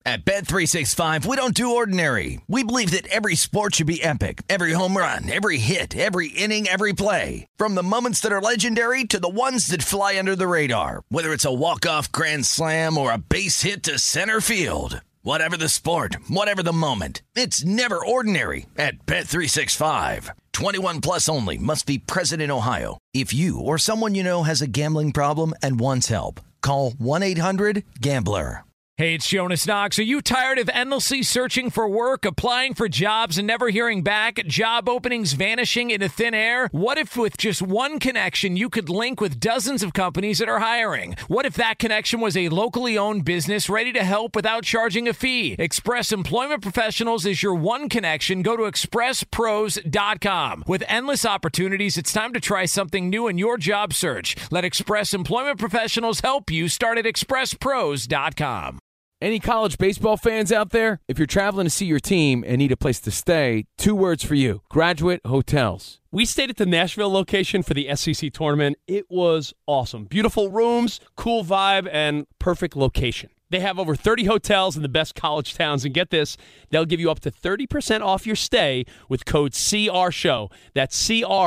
At Bet365, we don't do ordinary. We believe that every sport should be epic. Every home run, every hit, every inning, every play. From the moments that are legendary to the ones that fly under the radar. Whether it's a walk-off grand slam or a base hit to center field. Whatever the sport, whatever the moment. It's never ordinary at Bet365. 21 plus only. Must be present in Ohio. If you or someone you know has a gambling problem and wants help, call 1-800-GAMBLER. Hey, it's Jonas Knox. Are you tired of endlessly searching for work, applying for jobs, and never hearing back? Job openings vanishing into thin air? What if with just one connection, you could link with dozens of companies that are hiring? What if that connection was a locally owned business ready to help without charging a fee? Express Employment Professionals is your one connection. Go to expresspros.com. With endless opportunities, it's time to try something new in your job search. Let Express Employment Professionals help you. Start at expresspros.com. Any college baseball fans out there? If you're traveling to see your team and need a place to stay, 2 words for you: Graduate Hotels. We stayed at the Nashville location for the SEC tournament. It was awesome. Beautiful rooms, cool vibe, and perfect location. They have over 30 hotels in the best college towns, and get this, they'll give you up to 30% off your stay with code CRSHOW. That's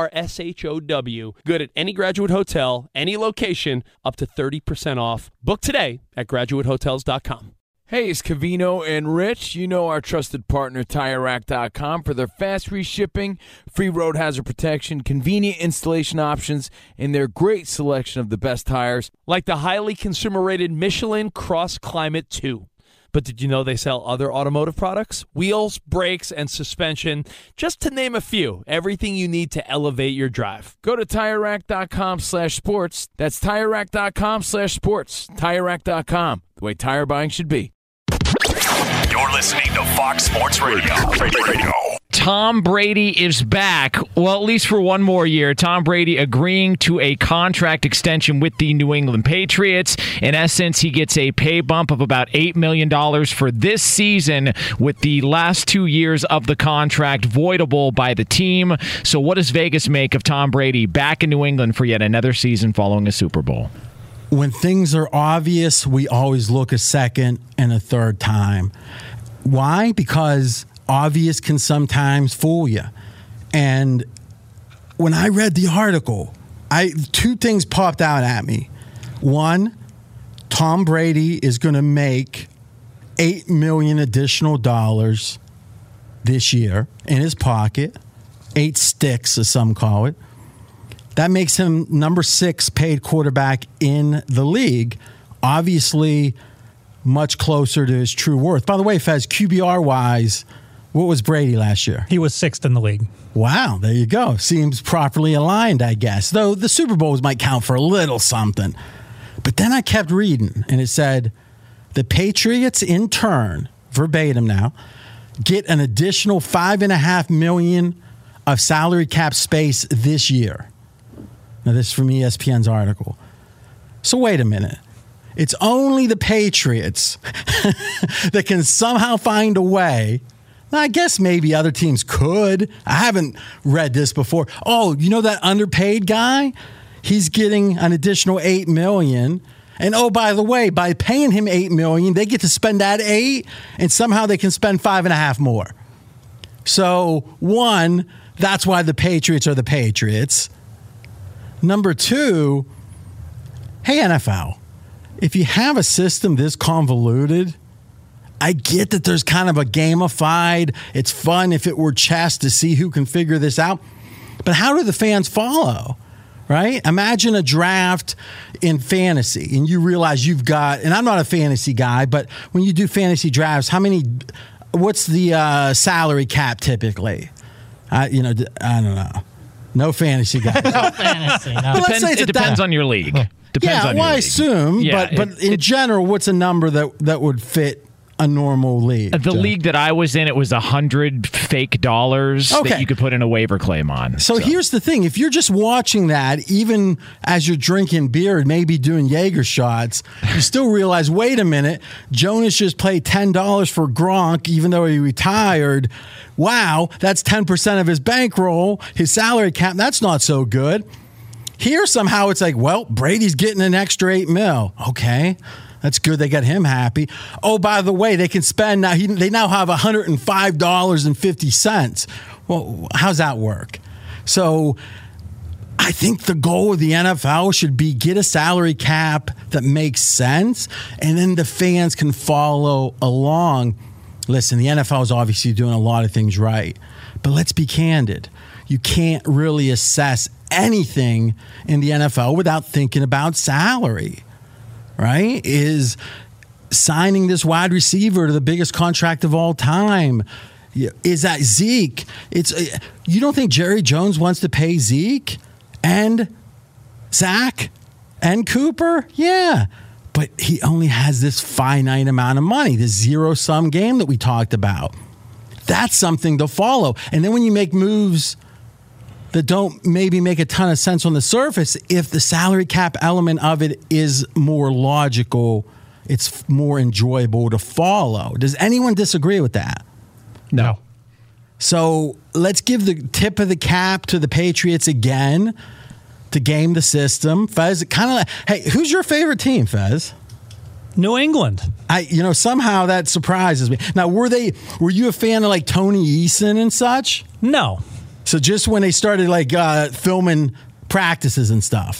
CRSHOW. Good at any Graduate Hotel, any location, up to 30% off. Book today at graduatehotels.com. Hey, it's Cavino and Rich. You know our trusted partner, TireRack.com, for their fast reshipping, free road hazard protection, convenient installation options, and their great selection of the best tires, like the highly consumer-rated Michelin Cross Climate 2. But did you know they sell other automotive products? Wheels, brakes, and suspension, just to name a few. Everything you need to elevate your drive. Go to TireRack.com/sports. That's TireRack.com/sports. TireRack.com, the way tire buying should be. You're listening to Fox Sports Radio. Tom Brady is back. Well, at least for one more year. Tom Brady agreeing to a contract extension with the New England Patriots. In essence, he gets a pay bump of about $8 million for this season, with the last 2 years of the contract voidable by the team. So what does Vegas make of Tom Brady back in New England for yet another season following a Super Bowl? When things are obvious, we always look a second and a third time. Why? Because obvious can sometimes fool you. And when I read the article, 2 things popped out at me. One, Tom Brady is going to make $8 million additional dollars this year in his pocket. 8 sticks, as some call it. That makes him number 6 paid quarterback in the league. Obviously, much closer to his true worth. By the way, Fez, QBR-wise, what was Brady last year? He was 6th in the league. Wow, there you go. Seems properly aligned, I guess. Though the Super Bowls might count for a little something. But then I kept reading, and it said, the Patriots, in turn, verbatim now, get an additional $5.5 million of salary cap space this year. Now, this is from ESPN's article. So wait a minute. It's only the Patriots that can somehow find a way. Now, I guess maybe other teams could. I haven't read this before. Oh, you know that underpaid guy? He's getting an additional $8 million. And oh, by the way, by paying him $8 million, they get to spend that $8 million, and somehow they can spend $5.5 million more. So, one, that's why the Patriots are the Patriots. Number 2, hey, NFL, if you have a system this convoluted, I get that there's kind of a gamified, it's fun if it were chess to see who can figure this out. But how do the fans follow, right? Imagine a draft in fantasy and you realize you've got, and I'm not a fantasy guy, but when you do fantasy drafts, what's the salary cap typically? I don't know. No fantasy guy. No fantasy. No. It depends on your league. Depends on your league. I assume. Yeah, but in general, what's a number that would fit a normal league? The league that I was in, it was 100 fake dollars that you could put in a waiver claim on. So here's the thing. If you're just watching that, even as you're drinking beer and maybe doing Jaeger shots, you still realize, wait a minute, Jonas just paid $10 for Gronk, even though he retired. Wow, that's 10% of his bankroll, his salary cap. That's not so good. Here, somehow, it's like, well, Brady's getting an extra $8 million. Okay. That's good. They got him happy. Oh, by the way, they can spend now. They now have $105.50. Well, how's that work? So I think the goal of the NFL should be get a salary cap that makes sense, and then the fans can follow along. Listen, the NFL is obviously doing a lot of things right, but let's be candid. You can't really assess anything in the NFL without thinking about salary. Right? Is signing this wide receiver to the biggest contract of all time. Is that Zeke? You don't think Jerry Jones wants to pay Zeke and Zach and Cooper? Yeah. But he only has this finite amount of money, this zero-sum game that we talked about. That's something to follow. And then when you make moves that don't maybe make a ton of sense on the surface, if the salary cap element of it is more logical, it's more enjoyable to follow. Does anyone disagree with that? No. So let's give the tip of the cap to the Patriots again to game the system. Fez, hey, who's your favorite team, Fez? New England. Somehow that surprises me. Now, were you a fan of like Tony Eason and such? No. So just when they started like filming practices and stuff.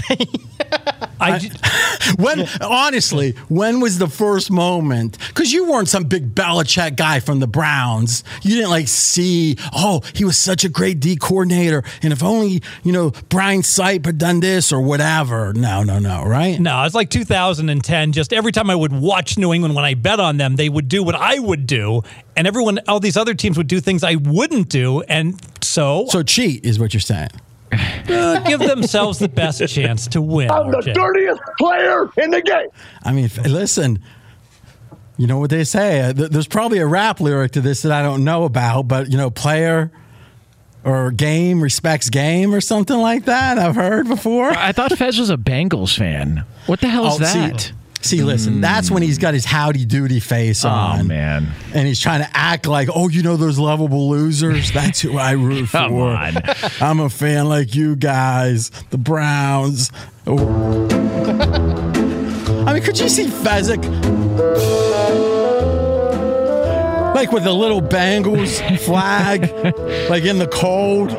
When was the first moment? Because you weren't some big Belichick guy from the Browns. You didn't like see, he was such a great D coordinator, and if only, Brian Sipe had done this or whatever. No, right? No, it's like 2010. Just every time I would watch New England, when I bet on them, they would do what I would do, and all these other teams would do things I wouldn't do, and so cheat is what you're saying. Give themselves the best chance to win. I'm the dirtiest player in the game. I mean, listen, you know what they say. There's probably a rap lyric to this that I don't know about, but, player or game respects game or something like that. I've heard before. I thought Fez was a Bengals fan. What the hell is that? See, listen, that's when he's got his howdy doody face on. Oh, man. And he's trying to act like, those lovable losers. That's who I root for. Come on. I'm a fan like you guys, the Browns. Oh. I mean, could you see Fezzik? Like with the little Bengals flag, like in the cold?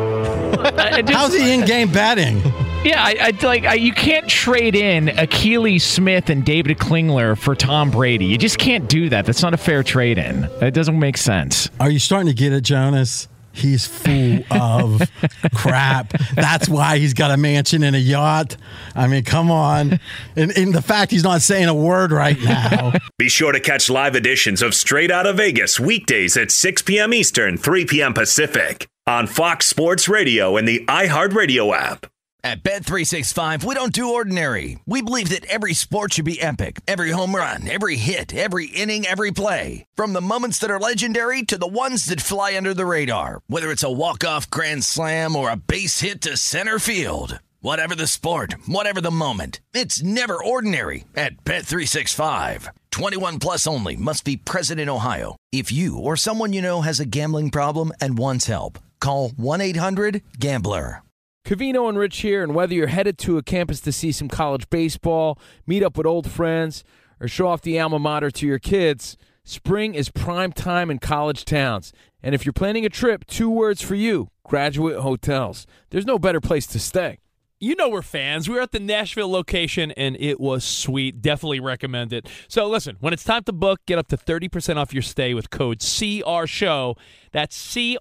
How's he in-game betting? Yeah, you can't trade in Akili Smith and David Klingler for Tom Brady. You just can't do that. That's not a fair trade-in. It doesn't make sense. Are you starting to get it, Jonas? He's full of crap. That's why he's got a mansion and a yacht. I mean, come on. And the fact he's not saying a word right now. Be sure to catch live editions of Straight Outta Vegas weekdays at 6 p.m. Eastern, 3 p.m. Pacific on Fox Sports Radio and the iHeartRadio app. At Bet365, we don't do ordinary. We believe that every sport should be epic. Every home run, every hit, every inning, every play. From the moments that are legendary to the ones that fly under the radar. Whether it's a walk-off grand slam or a base hit to center field. Whatever the sport, whatever the moment. It's never ordinary at Bet365. 21 plus only. Must be present in Ohio. If you or someone you know has a gambling problem and wants help, call 1-800-GAMBLER. Covino and Rich here, and whether you're headed to a campus to see some college baseball, meet up with old friends, or show off the alma mater to your kids, spring is prime time in college towns. And if you're planning a trip, 2 words for you: Graduate Hotels. There's no better place to stay. You know we're fans. We were at the Nashville location, and it was sweet. Definitely recommend it. So listen, when it's time to book, get up to 30% off your stay with code CRSHOW. That's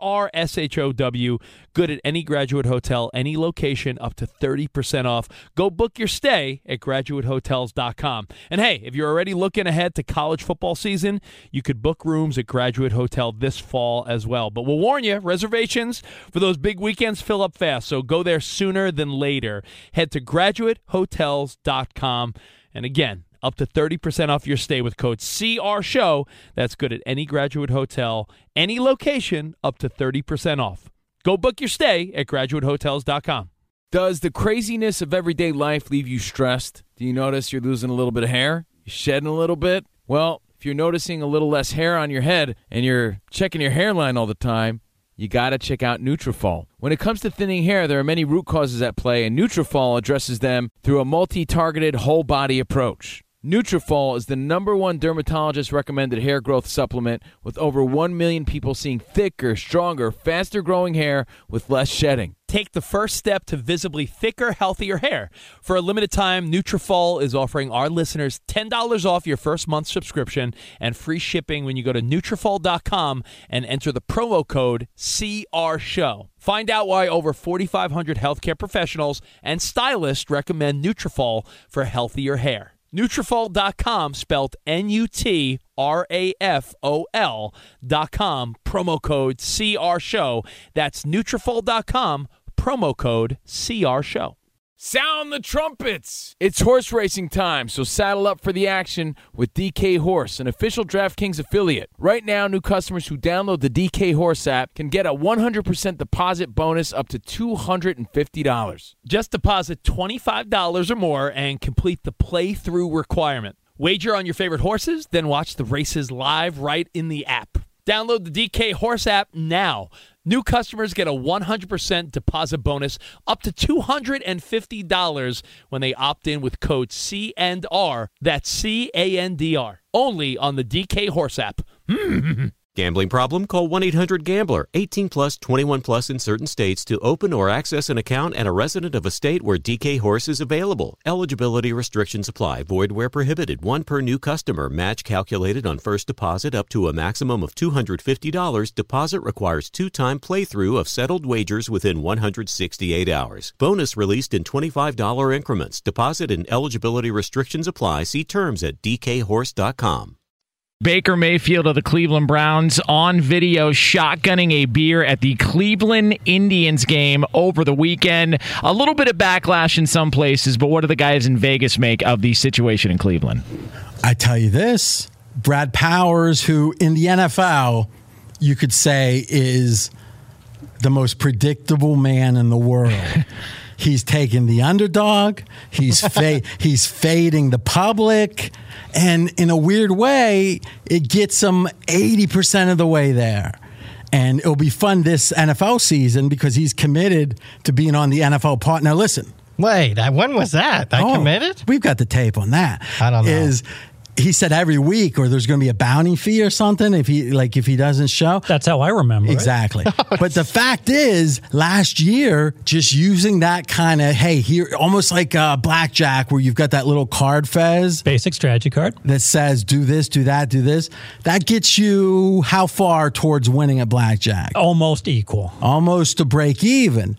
CRSHOW. Good at any Graduate Hotel, any location, up to 30% off. Go book your stay at graduatehotels.com. And hey, if you're already looking ahead to college football season, you could book rooms at Graduate Hotel this fall as well. But we'll warn you, reservations for those big weekends fill up fast, so go there sooner than later. Head to graduatehotels.com. And again, up to 30% off your stay with code CRSHOW. That's good at any Graduate Hotel, any location, up to 30% off. Go book your stay at graduatehotels.com. Does the craziness of everyday life leave you stressed? Do you notice you're losing a little bit of hair? You're shedding a little bit? Well, if you're noticing a little less hair on your head and you're checking your hairline all the time, you got to check out Nutrafol. When it comes to thinning hair, there are many root causes at play, and Nutrafol addresses them through a multi-targeted whole-body approach. Nutrafol is the #1 dermatologist-recommended hair growth supplement with over 1 million people seeing thicker, stronger, faster-growing hair with less shedding. Take the first step to visibly thicker, healthier hair. For a limited time, Nutrafol is offering our listeners $10 off your first month subscription and free shipping when you go to Nutrafol.com and enter the promo code CRSHOW. Find out why over 4,500 healthcare professionals and stylists recommend Nutrafol for healthier hair. Nutrafol.com, spelled Nutrafol.com, promo code CRSHOW. That's Nutrafol.com, promo code CRSHOW. Sound the trumpets! It's horse racing time, so saddle up for the action with DK Horse, an official DraftKings affiliate. Right now, new customers who download the DK Horse app can get a 100% deposit bonus up to $250. Just deposit $25 or more and complete the playthrough requirement. Wager on your favorite horses, then watch the races live right in the app. Download the DK Horse app now. New customers get a 100% deposit bonus up to $250 when they opt in with code C&R. That's C-A-N-D-R. Only on the DK Horse app. Gambling problem? Call 1-800-GAMBLER. 18 plus, 21 plus in certain states to open or access an account and a resident of a state where DK Horse is available. Eligibility restrictions apply. Void where prohibited. One per new customer. Match calculated on first deposit up to a maximum of $250. Deposit requires 2-time playthrough of settled wagers within 168 hours. Bonus released in $25 increments. Deposit and eligibility restrictions apply. See terms at dkhorse.com. Baker Mayfield of the Cleveland Browns on video shotgunning a beer at the Cleveland Indians game over the weekend. A little bit of backlash in some places, but what do the guys in Vegas make of the situation in Cleveland? I tell you this, Brad Powers, who in the NFL you could say is the most predictable man in the world. He's taking the underdog. He's fading the public. And in a weird way, it gets him 80% of the way there. And it'll be fun this NFL season because he's committed to being on the NFL part. Now, listen. Wait, when was that? Committed? We've got the tape on that. I don't know. He said every week, or there's going to be a bounty fee or something if he doesn't show. That's how I remember. Exactly. But the fact is, last year, just using that kind of here, almost like blackjack, where you've got that little card, Fez, basic strategy card that says do this, do that, do this. That gets you how far towards winning at blackjack? Almost equal. Almost to break even.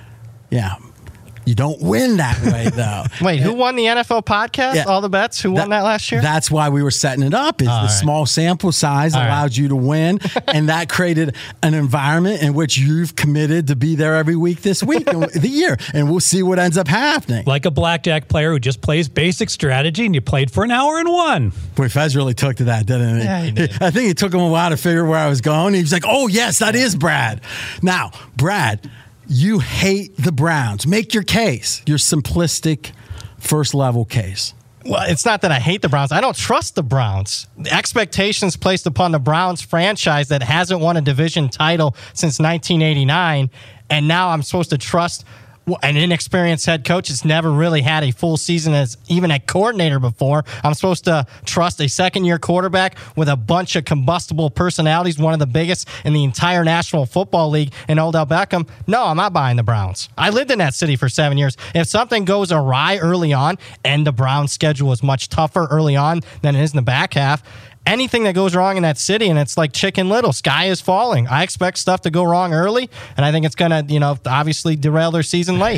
Yeah. You don't win that way, though. Wait, who won the NFL podcast? Yeah. All the bets? Who won that last year? That's why we were setting it up. Small sample size allowed you to win, and that created an environment in which you've committed to be there every week this week, the year, and we'll see what ends up happening. Like a blackjack player who just plays basic strategy, and you played for an hour and won. Boy, Fez really took to that, didn't he? Yeah, he did. I think it took him a while to figure where I was going. He was like, oh, yes, that is Brad. Now, Brad, you hate the Browns. Make your case, your simplistic first-level case. Well, it's not that I hate the Browns. I don't trust the Browns. The expectations placed upon the Browns franchise that hasn't won a division title since 1989, and now I'm supposed to trust an inexperienced head coach that's never really had a full season as even a coordinator before. I'm supposed to trust a second-year quarterback with a bunch of combustible personalities, one of the biggest in the entire National Football League, in Odell Beckham. No, I'm not buying the Browns. I lived in that city for 7 years. If something goes awry early on, and the Browns' schedule is much tougher early on than it is in the back half, anything that goes wrong in that city, and it's like Chicken Little, sky is falling. I expect stuff to go wrong early, and I think it's going to, obviously derail their season late.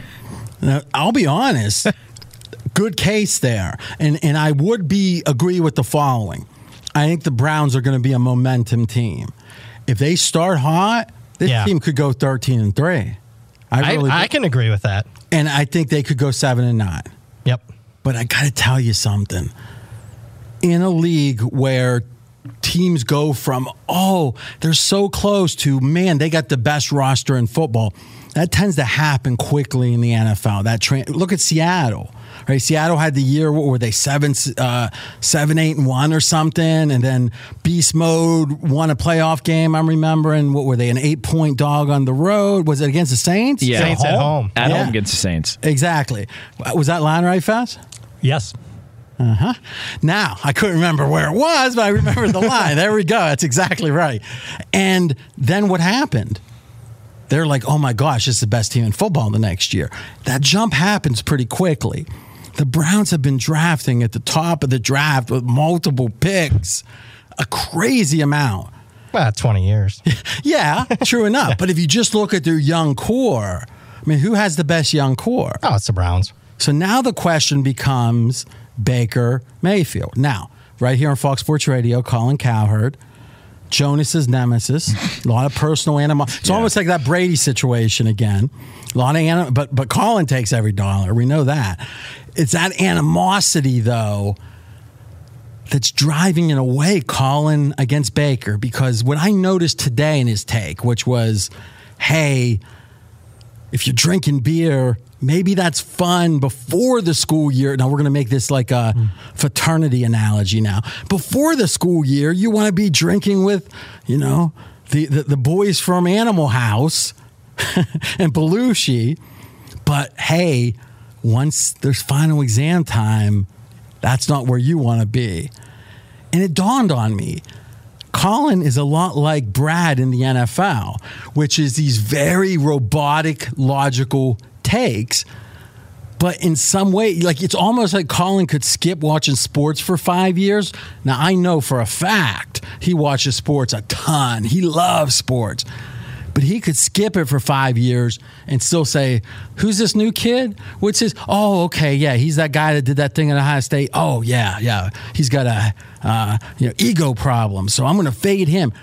Now, I'll be honest, good case there. And I would agree with the following. I think the Browns are going to be a momentum team. If they start hot, this team could go 13-3. I can agree with that. And I think they could go 7-9. Yep. But I got to tell you something. In a league where teams go from, they're so close to, man, they got the best roster in football, that tends to happen quickly in the NFL. Look at Seattle. Right? Seattle had the year, what were they, 7-8-1 or something, and then beast mode won a playoff game. I'm remembering, what were they, an 8-point dog on the road? Was it against the Saints? Yeah, Saints at home. At home against the Saints. Exactly. Was that line right, Fast? Yes. Now, I couldn't remember where it was, but I remember the line. There we go. That's exactly right. And then what happened? They're like, oh my gosh, this is the best team in football the next year. That jump happens pretty quickly. The Browns have been drafting at the top of the draft with multiple picks, a crazy amount. Well, 20 years. Yeah, true enough. But if you just look at their young core, I mean, who has the best young core? Oh, it's the Browns. So now the question becomes Baker Mayfield. Now, right here on Fox Sports Radio, Colin Cowherd, Jonas's nemesis, a lot of personal animosity. It's almost like that Brady situation again. A lot of but Colin takes every dollar. We know that. It's that animosity, though, that's driving, in a way, Colin against Baker. Because what I noticed today in his take, which was, hey, if you're drinking beer, maybe that's fun before the school year. Now, we're going to make this like a fraternity analogy now. Before the school year, you want to be drinking with, the boys from Animal House and Belushi. But, hey, once there's final exam time, that's not where you want to be. And it dawned on me, Colin is a lot like Brad in the NFL, which is these very robotic, logical takes. But in some way, like it's almost like Colin could skip watching sports for 5 years. Now, I know for a fact he watches sports a ton. He loves sports. But he could skip it for 5 years and still say, who's this new kid? What's his? Oh, okay, yeah, he's that guy that did that thing at Ohio State. Oh, yeah. He's got a ego problem, so I'm going to fade him.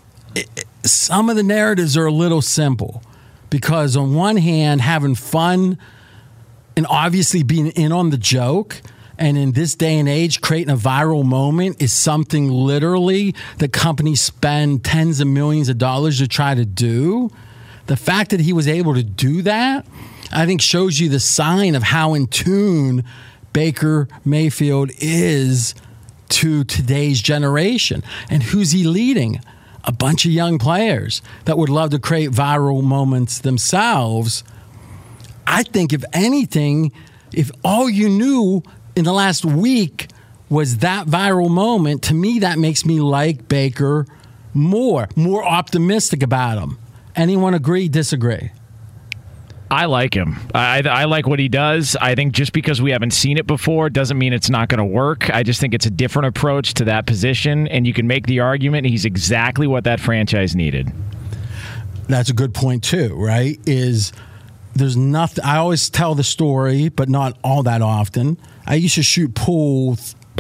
Some of the narratives are a little simple because on one hand, having fun and obviously being in on the joke, and in this day and age, creating a viral moment is something literally that companies spend tens of millions of dollars to try to do. The fact that he was able to do that, I think shows you the sign of how in tune Baker Mayfield is to today's generation. And who's he leading? A bunch of young players that would love to create viral moments themselves. I think if anything, if all you knew in the last week was that viral moment, to me, that makes me like Baker more optimistic about him. Anyone agree, disagree? I like him. I like what he does. I think just because we haven't seen it before doesn't mean it's not going to work. I just think it's a different approach to that position, and you can make the argument he's exactly what that franchise needed. That's a good point, too, right? There's nothing. I always tell the story, but not all that often. I used to shoot pool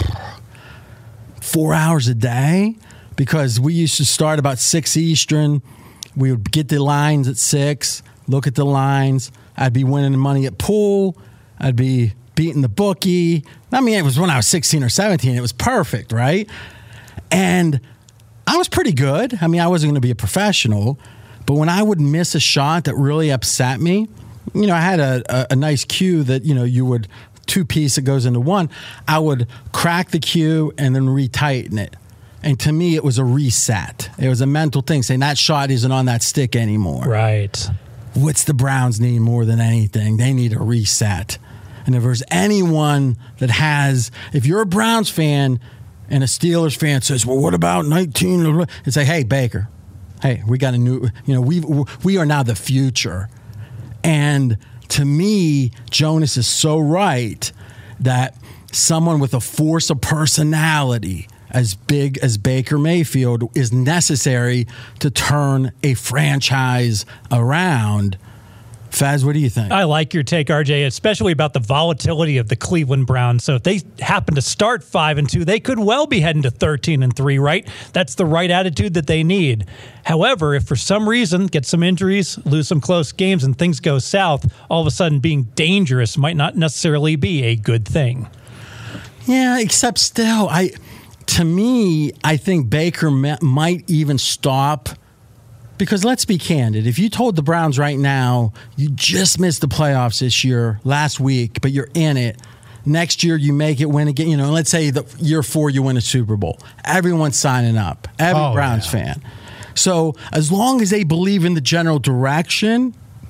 4 hours a day because we used to start about 6 Eastern. We would get the lines at 6, look at the lines. I'd be winning money at pool. I'd be beating the bookie. I mean, it was when I was 16 or 17. It was perfect, right? And I was pretty good. I mean, I wasn't going to be a professional. But when I would miss a shot that really upset me, I had a nice cue that, you would two-piece that goes into one. I would crack the cue and then retighten it. And to me, it was a reset. It was a mental thing saying that shot isn't on that stick anymore. Right. What's the Browns need more than anything? They need a reset. And if there's anyone that if you're a Browns fan and a Steelers fan says, well, what about 19? It's like, hey, Baker. Hey, we got a new, we are now the future. And to me, Jonas is so right that someone with a force of personality as big as Baker Mayfield is necessary to turn a franchise around. Faz, what do you think? I like your take, RJ, especially about the volatility of the Cleveland Browns. So if they happen to start 5-2, they could well be heading to 13-3, right? That's the right attitude that they need. However, if for some reason get some injuries, lose some close games, and things go south, all of a sudden being dangerous might not necessarily be a good thing. Yeah, except still, to me, I think Baker might even stop. Because let's be candid, if you told the Browns right now, you just missed the playoffs this year, last week, but you're in it. Next year, you make it, win again. Let's say the year 4, you win a Super Bowl. Everyone's signing up. Every Browns fan. So as long as they believe in the general direction,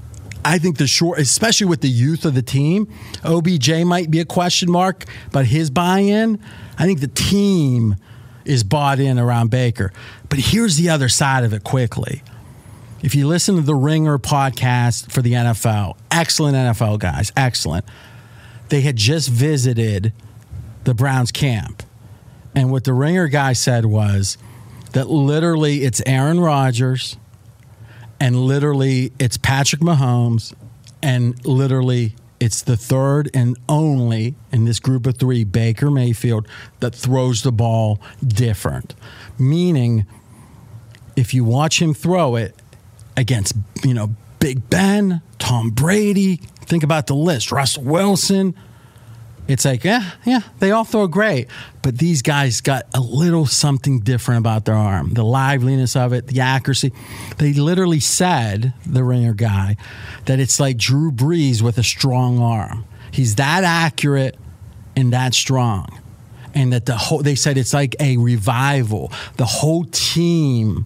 I think especially with the youth of the team, OBJ might be a question mark, but his buy-in, I think the team is bought in around Baker. But here's the other side of it quickly. If you listen to the Ringer podcast for the NFL, excellent NFL guys, excellent. They had just visited the Browns camp. And what the Ringer guy said was that literally it's Aaron Rodgers and literally it's Patrick Mahomes and literally it's the third and only in this group of three, Baker Mayfield, that throws the ball different. Meaning, if you watch him throw it against, Big Ben, Tom Brady, think about the list, Russell Wilson, it's like, yeah, they all throw great. But these guys got a little something different about their arm. The liveliness of it, the accuracy. They literally said, the Ringer guy, that it's like Drew Brees with a strong arm. He's that accurate and that strong. And that they said it's like a revival. The whole team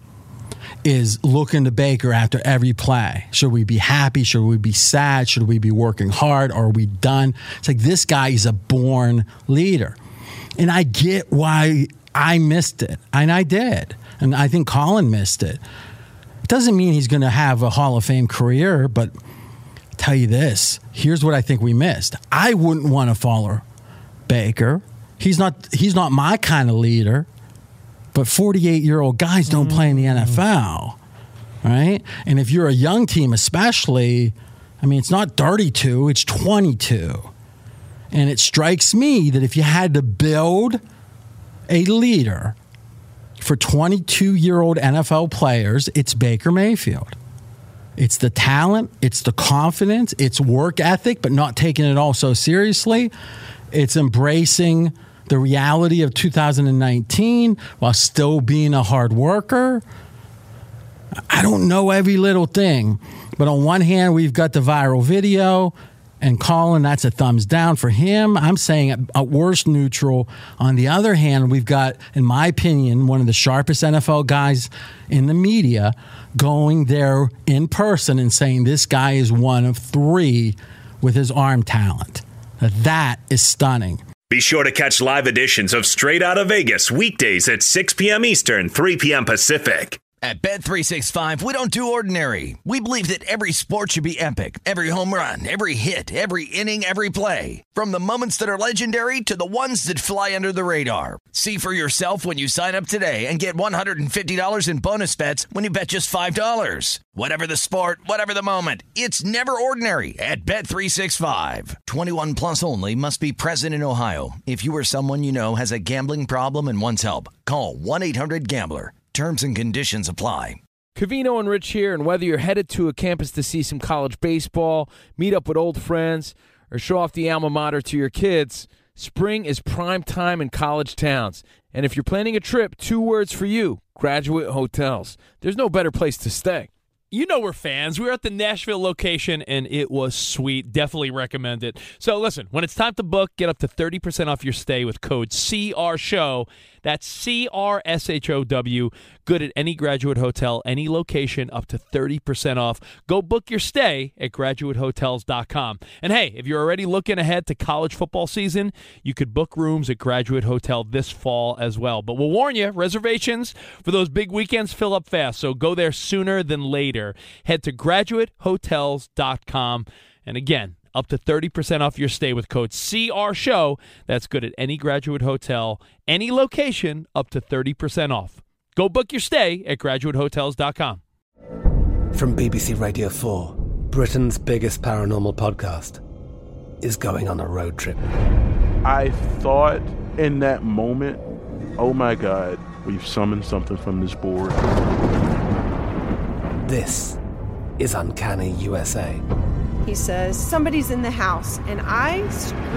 is looking to Baker after every play. Should we be happy? Should we be sad? Should we be working hard? Are we done? It's like this guy is a born leader. And I get why I missed it. And I did. And I think Colin missed it. It doesn't mean he's going to have a Hall of Fame career, but I'll tell you this. Here's what I think we missed. I wouldn't want to follow Baker. He's not my kind of leader. But 48-year-old guys don't play in the NFL, right? And if you're a young team especially, it's not 32, it's 22. And it strikes me that if you had to build a leader for 22-year-old NFL players, it's Baker Mayfield. It's the talent, it's the confidence, it's work ethic, but not taking it all so seriously. It's embracing the reality of 2019 while still being a hard worker. I don't know every little thing, but on one hand, we've got the viral video, and Colin, that's a thumbs down for him. I'm saying at worst neutral. On the other hand, we've got, in my opinion, one of the sharpest NFL guys in the media going there in person and saying this guy is one of three with his arm talent. That is stunning. Be sure to catch live editions of Straight Outta Vegas weekdays at 6 p.m. Eastern, 3 p.m. Pacific. At Bet365, we don't do ordinary. We believe that every sport should be epic. Every home run, every hit, every inning, every play. From the moments that are legendary to the ones that fly under the radar. See for yourself when you sign up today and get $150 in bonus bets when you bet just $5. Whatever the sport, whatever the moment, it's never ordinary at Bet365. 21 plus only. Must be present in Ohio. If you or someone you know has a gambling problem and wants help, call 1-800-GAMBLER. Terms and conditions apply. Covino and Rich here, and whether you're headed to a campus to see some college baseball, meet up with old friends, or show off the alma mater to your kids, spring is prime time in college towns. And if you're planning a trip, 2 words for you: Graduate Hotels. There's no better place to stay. You know we're fans. We were at the Nashville location, and it was sweet. Definitely recommend it. So listen, when it's time to book, get up to 30% off your stay with code CRSHOW. That's CRSHOW. Good at any Graduate Hotel, any location, up to 30% off. Go book your stay at graduatehotels.com. And hey, if you're already looking ahead to college football season, you could book rooms at Graduate Hotel this fall as well. But we'll warn you, reservations for those big weekends fill up fast, so go there sooner than later. Head to graduatehotels.com. And again, up to 30% off your stay with code CRSHOW. That's good at any Graduate Hotel, any location, up to 30% off. Go book your stay at graduatehotels.com. From BBC Radio 4, Britain's biggest paranormal podcast is going on a road trip. I thought in that moment, oh my God, we've summoned something from this board. This is Uncanny USA. He says, somebody's in the house, and I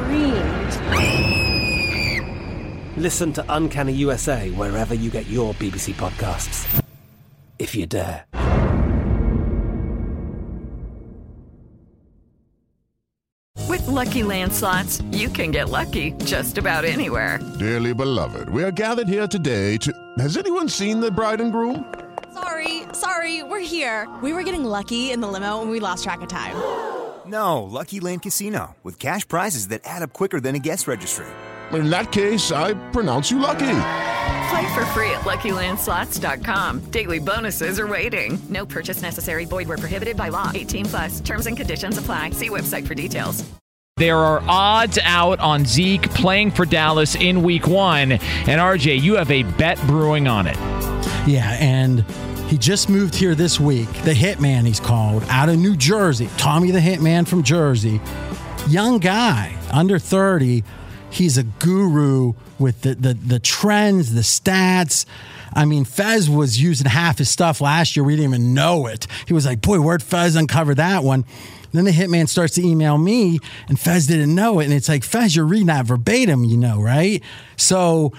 screamed. Listen to Uncanny USA wherever you get your BBC podcasts, if you dare. With Lucky Land Slots, you can get lucky just about anywhere. Dearly beloved, we are gathered here today to... Has anyone seen the bride and groom? Sorry, we're here. We were getting lucky in the limo and we lost track of time. No, Lucky Land Casino, with cash prizes that add up quicker than a guest registry. In that case, I pronounce you lucky. Play for free at LuckyLandSlots.com. Daily bonuses are waiting. No purchase necessary. Void where prohibited by law. 18+. Terms and conditions apply. See website for details. There are odds out on Zeke playing for Dallas in Week 1. And RJ, you have a bet brewing on it. Yeah, and he just moved here this week. The Hitman, he's called, out of New Jersey. Tommy the Hitman from Jersey. Young guy, under 30. He's a guru with the trends, the stats. I mean, Fez was using half his stuff last year. We didn't even know it. He was like, boy, where'd Fez uncover that one? Then the Hitman starts to email me, and Fez didn't know it. And it's like, Fez, you're reading that verbatim, you know, right? So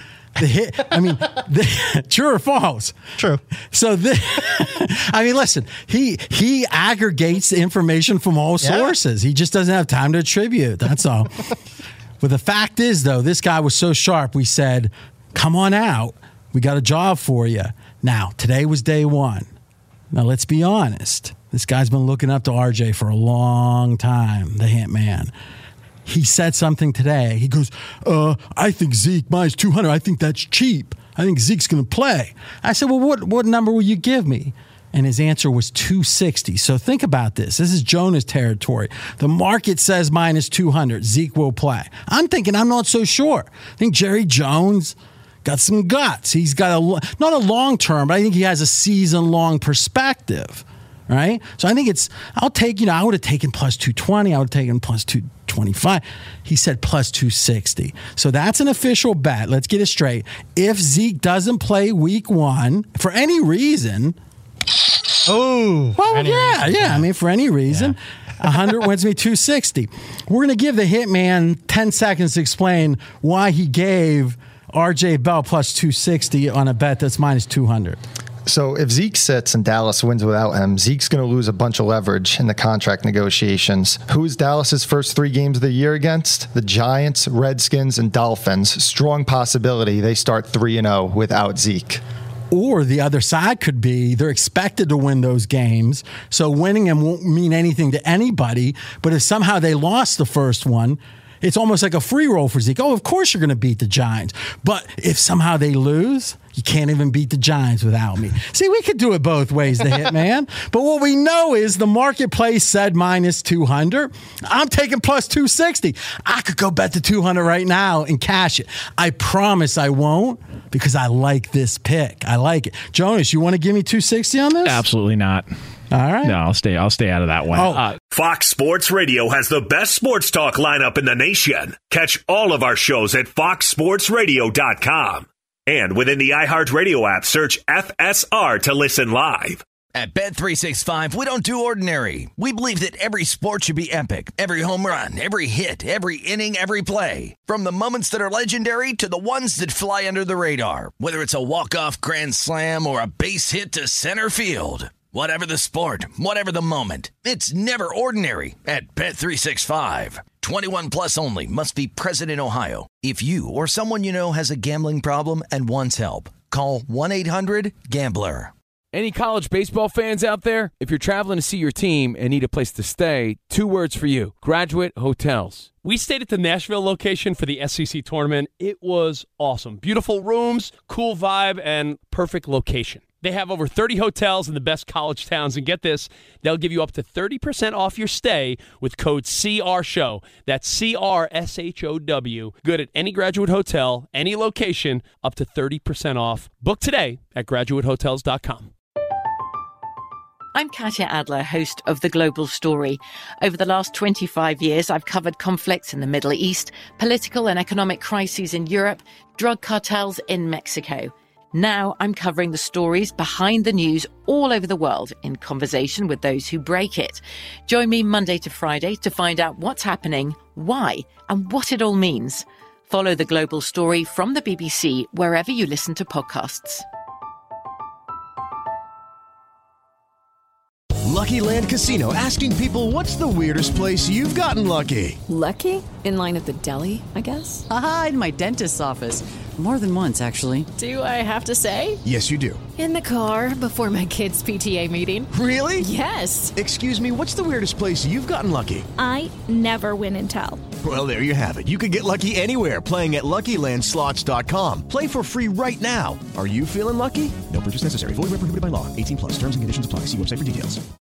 true or false? True. So, listen, he aggregates the information from all sources. He just doesn't have time to attribute. That's all. But the fact is, though, this guy was so sharp, we said, come on out. We got a job for you. Now, today was day one. Now, let's be honest. This guy's been looking up to RJ for a long time, the Hitman. He said something today. He goes, I think Zeke minus 200. I think that's cheap. I think Zeke's going to play. I said, well, what number will you give me? And his answer was 260. So think about this. This is Jonah's territory. The market says minus 200. Zeke will play. I'm thinking I'm not so sure. I think Jerry Jones got some guts. He's got not a long term, but I think he has a season-long perspective, right? So I think I would have taken plus 220. I would have taken plus 225. He said plus 260. So that's an official bet. Let's get it straight. If Zeke doesn't play week 1 for any reason... Oh, well, yeah. I mean, for any reason, 100 wins me 260. We're going to give the Hitman 10 seconds to explain why he gave RJ Bell plus 260 on a bet that's minus 200. So if Zeke sits and Dallas wins without him, Zeke's going to lose a bunch of leverage in the contract negotiations. Who's Dallas's first 3 games of the year against? The Giants, Redskins, and Dolphins. Strong possibility they start 3-0 without Zeke. Or the other side could be they're expected to win those games, so winning them won't mean anything to anybody. But if somehow they lost the first one, it's almost like a free roll for Zeke. Oh, of course you're going to beat the Giants. But if somehow they lose, you can't even beat the Giants without me. See, we could do it both ways, the Hitman. But what we know is the marketplace said minus 200. I'm taking plus 260. I could go bet the 200 right now and cash it. I promise I won't because I like this pick. I like it. Jonas, you want to give me 260 on this? Absolutely not. All right. No, I'll stay out of that one. Fox Sports Radio has the best sports talk lineup in the nation. Catch all of our shows at foxsportsradio.com. And within the iHeartRadio app, search FSR to listen live. At Bet365, we don't do ordinary. We believe that every sport should be epic. Every home run, every hit, every inning, every play. From the moments that are legendary to the ones that fly under the radar. Whether it's a walk-off grand slam or a base hit to center field. Whatever the sport, whatever the moment, it's never ordinary at Bet365. 21 plus only. Must be present in Ohio. If you or someone you know has a gambling problem and wants help, call 1-800-GAMBLER. Any college baseball fans out there? If you're traveling to see your team and need a place to stay, 2 words for you: Graduate Hotels. We stayed at the Nashville location for the SEC tournament. It was awesome. Beautiful rooms, cool vibe, and perfect location. They have over 30 hotels in the best college towns, and get this, they'll give you up to 30% off your stay with code CRSHOW. That's CRSHOW. Good at any Graduate Hotel, any location, up to 30% off. Book today at graduatehotels.com. I'm Katya Adler, host of The Global Story. Over the last 25 years, I've covered conflicts in the Middle East, political and economic crises in Europe, drug cartels in Mexico. Now I'm covering the stories behind the news all over the world in conversation with those who break it. Join me Monday to Friday to find out what's happening, why, and what it all means. Follow The Global Story from the BBC wherever you listen to podcasts. Lucky Land Casino, asking people, what's the weirdest place you've gotten lucky? Lucky? In line at the deli, I guess? Aha, in my dentist's office. More than once, actually. Do I have to say? Yes, you do. In the car before my kids' PTA meeting. Really? Yes. Excuse me, what's the weirdest place you've gotten lucky? I never win and tell. Well, there you have it. You can get lucky anywhere, playing at LuckyLandSlots.com. Play for free right now. Are you feeling lucky? No purchase necessary. Void where prohibited by law. 18+. Terms and conditions apply. See website for details.